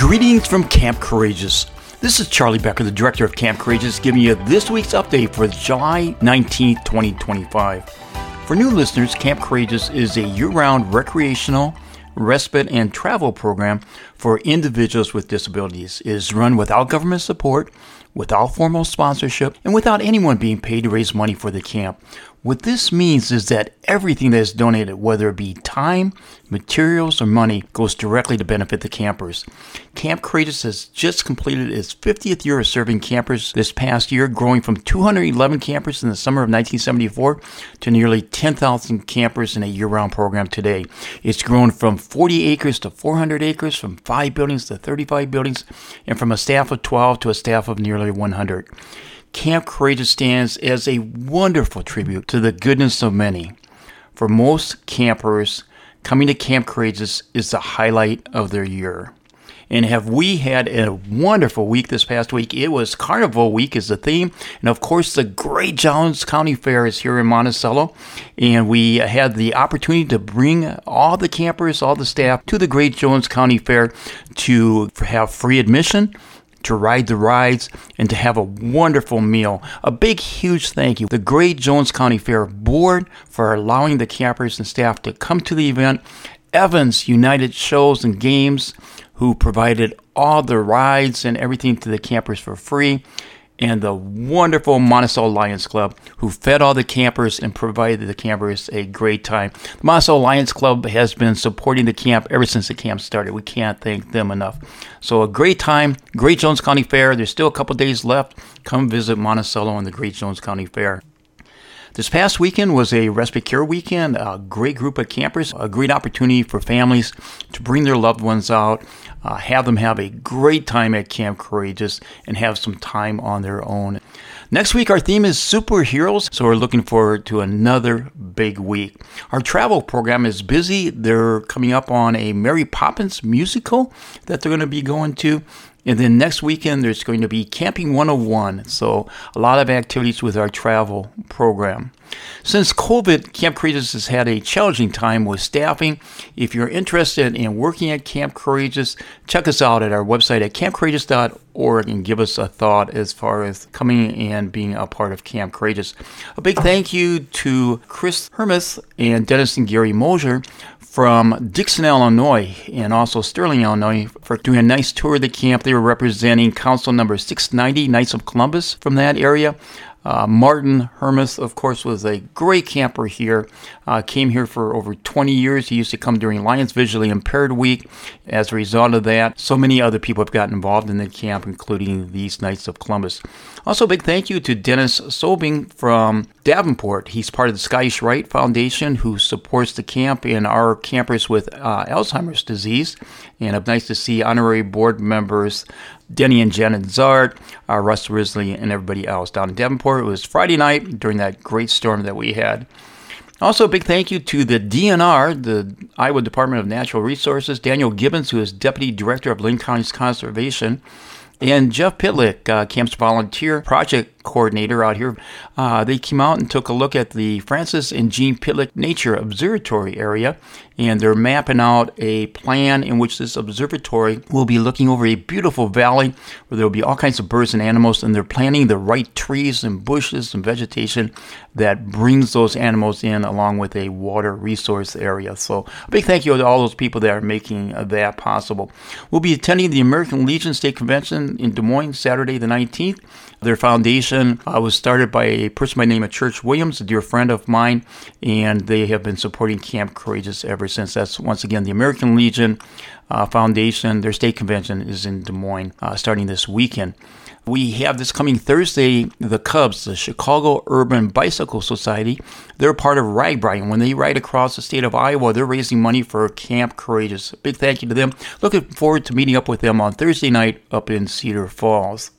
Greetings from Camp Courageous. This is Charlie Becker, the director of Camp Courageous, giving you this week's update for July 19th, 2025. For new listeners, Camp Courageous is a year-round recreational, respite, and travel program for individuals with disabilities. It is run without government support, without formal sponsorship, and without anyone being paid to raise money for the camp. What this means is that everything that is donated, whether it be time, materials, or money, goes directly to benefit the campers. Camp Courageous has just completed its 50th year of serving campers this past year, growing from 211 campers in the summer of 1974 to nearly 10,000 campers in a year-round program today. It's grown from 40 acres to 400 acres, from 5 buildings to 35 buildings, and from a staff of 12 to a staff of nearly 100. Camp Courageous stands as a wonderful tribute to the goodness of many. For most campers, coming to Camp Courageous is the highlight of their year. And have we had a wonderful week this past week? It was Carnival Week is the theme. And of course, the Great Jones County Fair is here in Monticello. And we had the opportunity to bring all the campers, all the staff to the Great Jones County Fair to have free admission, to ride the rides, and to have a wonderful meal. A big, huge thank you to the Great Jones County Fair Board for allowing the campers and staff to come to the event. Evans United Shows and Games, who provided all the rides and everything to the campers for free. And the wonderful Monticello Lions Club, who fed all the campers and provided the campers a great time. The Monticello Lions Club has been supporting the camp ever since the camp started. We can't thank them enough. So a great time, Great Jones County Fair. There's still a couple days left. Come visit Monticello and the Great Jones County Fair. This past weekend was a respite care weekend, a great group of campers, a great opportunity for families to bring their loved ones out, have them have a great time at Camp Courageous, and have some time on their own. Next week, our theme is superheroes, so we're looking forward to another big week. Our travel program is busy. They're coming up on a Mary Poppins musical that they're going to be going to. And then next weekend, there's going to be Camping 101. So a lot of activities with our travel program. Since COVID, Camp Courageous has had a challenging time with staffing. If you're interested in working at Camp Courageous, check us out at our website at campcourageous.org and give us a thought as far as coming and being a part of Camp Courageous. A big thank you to Chris Hermes and Dennis and Gary Mosier from Dixon, Illinois, and also Sterling, Illinois, for doing a nice tour of the camp. They were representing Council Number 690, Knights of Columbus, from that area. Martin Hermes, of course, was a great camper here. Came here for over 20 years. He used to come during Lions Visually Impaired Week. As a result of that, so many other people have gotten involved in the camp, including these Knights of Columbus. Also, a big thank you to Dennis Sobing from Davenport. He's part of the Scottish Rite Foundation, who supports the camp and our campers with Alzheimer's disease. And it's nice to see honorary board members Denny and Janet Zard, Russ Risley, and everybody else down in Davenport. It was Friday night during that great storm that we had. Also, a big thank you to the DNR, the Iowa Department of Natural Resources, Daniel Gibbons, who is Deputy Director of Linn County's Conservation, and Jeff Pitlick, Camp's Volunteer Project Coordinator out here. They came out and took a look at the Francis and Jean Pitlick Nature Observatory area, and they're mapping out a plan in which this observatory will be looking over a beautiful valley where there will be all kinds of birds and animals, and they're planting the right trees and bushes and vegetation that brings those animals in along with a water resource area. So a big thank you to all those people that are making that possible. We'll be attending the American Legion State Convention in Des Moines Saturday the 19th. Their foundation was started by a person by the name of Church Williams, a dear friend of mine, and they have been supporting Camp Courageous ever since. That's, once again, the American Legion Foundation. Their state convention is in Des Moines starting this weekend. We have this coming Thursday, the Cubs, the Chicago Urban Bicycle Society. They're part of RAGBRAI, and when they ride across the state of Iowa, they're raising money for Camp Courageous. Big thank you to them. Looking forward to meeting up with them on Thursday night up in Cedar Falls.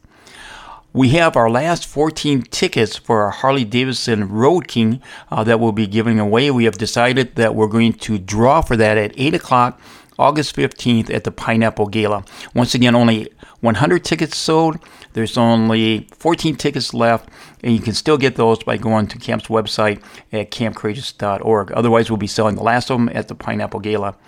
We have our last 14 tickets for our Harley-Davidson Road King that we'll be giving away. We have decided that we're going to draw for that at 8 o'clock, August 15th at the Pineapple Gala. Once again, only 100 tickets sold. There's only 14 tickets left, and you can still get those by going to Camp's website at campcourageous.org. Otherwise, we'll be selling the last of them at the Pineapple Gala.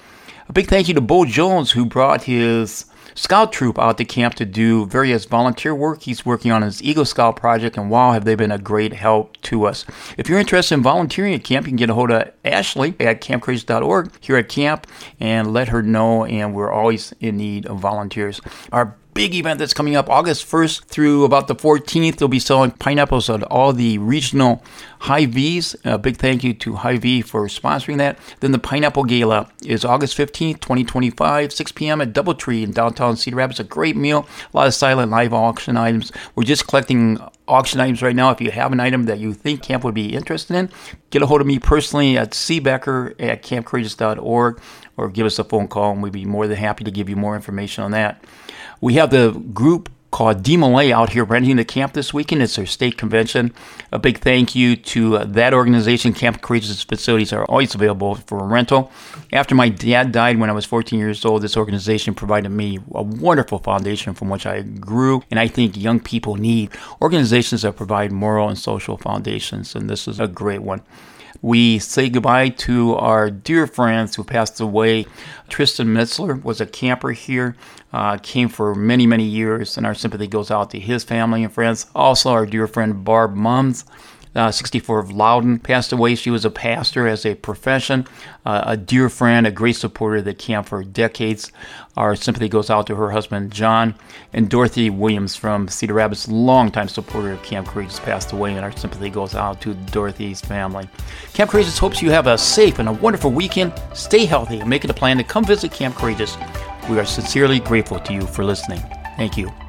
A big thank you to Bo Jones, who brought his scout troop out to camp to do various volunteer work. He's working on his Eagle Scout project, and wow, have they been a great help to us. If you're interested in volunteering at camp, you can get a hold of Ashley at campcourageous.org here at camp and let her know, and we're always in need of volunteers. Our big event that's coming up August 1st through about the 14th. They'll be selling pineapples at all the regional Hy-Vees. A big thank you to Hy-Vee for sponsoring that. Then the Pineapple Gala is August 15th, 2025, 6 p.m. at Doubletree in downtown Cedar Rapids. A great meal, a lot of silent live auction items. We're just collecting auction items right now. If you have an item that you think camp would be interested in, get a hold of me personally at cbecker@campcourageous.org or give us a phone call, and we'd be more than happy to give you more information on that. We have the group called DeMolay out here renting the camp this weekend. It's their state convention. A big thank you to that organization. Camp Courageous facilities are always available for rental. After my dad died when I was 14 years old, this organization provided me a wonderful foundation from which I grew, and I think young people need organizations that provide moral and social foundations, and this is a great one. We say goodbye to our dear friends who passed away. Tristan Mitzler was a camper here, came for many, many years, and our sympathy goes out to his family and friends. Also, our dear friend Barb Mums, 64 of Loudon, passed away. She was a pastor as a profession, a dear friend, a great supporter of the camp for decades. Our sympathy goes out to her husband, John, and Dorothy Williams from Cedar Rapids, longtime supporter of Camp Courageous, passed away, and our sympathy goes out to Dorothy's family. Camp Courageous hopes you have a safe and a wonderful weekend. Stay healthy and make it a plan to come visit Camp Courageous. We are sincerely grateful to you for listening. Thank you.